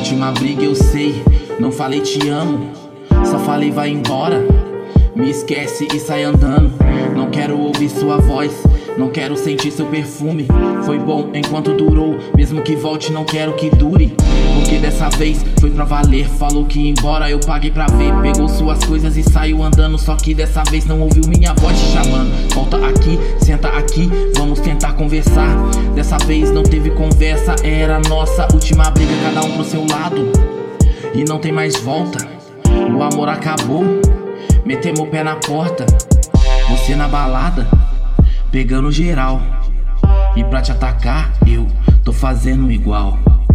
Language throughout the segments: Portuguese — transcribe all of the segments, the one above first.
Última briga eu sei, não falei te amo, só falei vai embora. Me esquece e sai andando. Não quero ouvir sua voz, não quero sentir seu perfume. Foi bom enquanto durou, mesmo que volte não quero que dure. Porque dessa vez foi pra valer. Falou que ia embora, eu paguei pra ver. Pegou suas coisas e saiu andando. Só que dessa vez não ouviu minha voz te chamando. Volta aqui, senta aqui, vamos tentar conversar. Dessa vez não teve conversa, era nossa última briga, cada um pro seu lado. E não tem mais volta, o amor acabou. Metemos o pé na porta, você na balada, pegando geral. E pra te atacar, eu tô fazendo igual.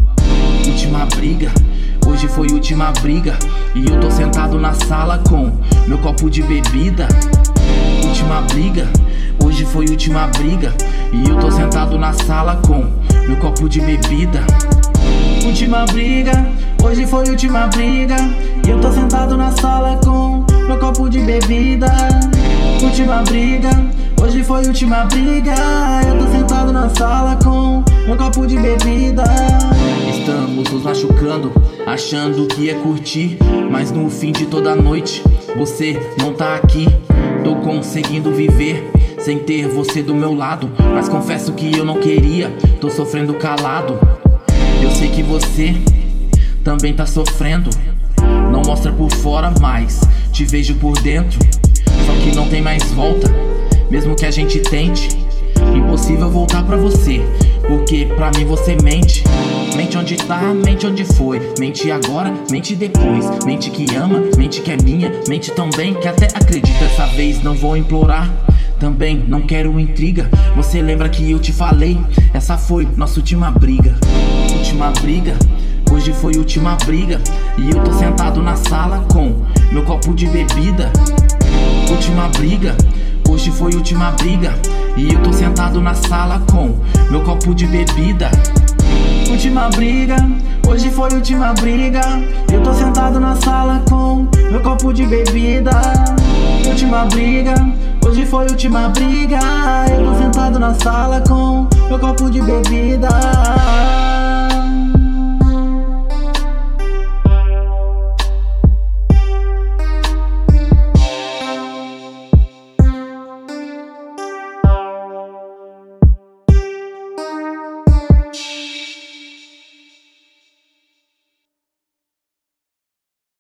Última briga, hoje foi última briga. E eu tô sentado na sala com meu copo de bebida. Última briga, hoje foi última briga. E eu tô sentado na sala com meu copo de bebida. Última briga, hoje foi última briga. E eu tô sentado na sala com meu copo de bebida. Última briga, hoje foi última briga. Eu tô sentado na sala com meu copo de bebida. Estamos nos machucando, achando que ia curtir, mas no fim de toda noite você não tá aqui. Tô conseguindo viver sem ter você do meu lado, mas confesso que eu não queria, tô sofrendo calado. Eu sei que você também tá sofrendo. Não mostra por fora, mas te vejo por dentro. Só que não tem mais volta, mesmo que a gente tente. Impossível voltar pra você, porque pra mim você mente. Mente onde tá, mente onde foi. Mente agora, mente depois. Mente que ama, mente que é minha. Mente tão bem que até acredito. Dessa vez não vou implorar, também não quero intriga. Você lembra que eu te falei? Essa foi nossa última briga. Última briga, hoje foi última briga. E eu tô sentado na sala com meu copo de bebida. Última briga, hoje foi última briga. E eu tô sentado na sala com meu copo de bebida. Última briga, hoje foi última briga. Eu tô sentado na sala com meu copo de bebida. Última briga, hoje foi última briga. Eu tô sentado na sala com meu copo de bebida.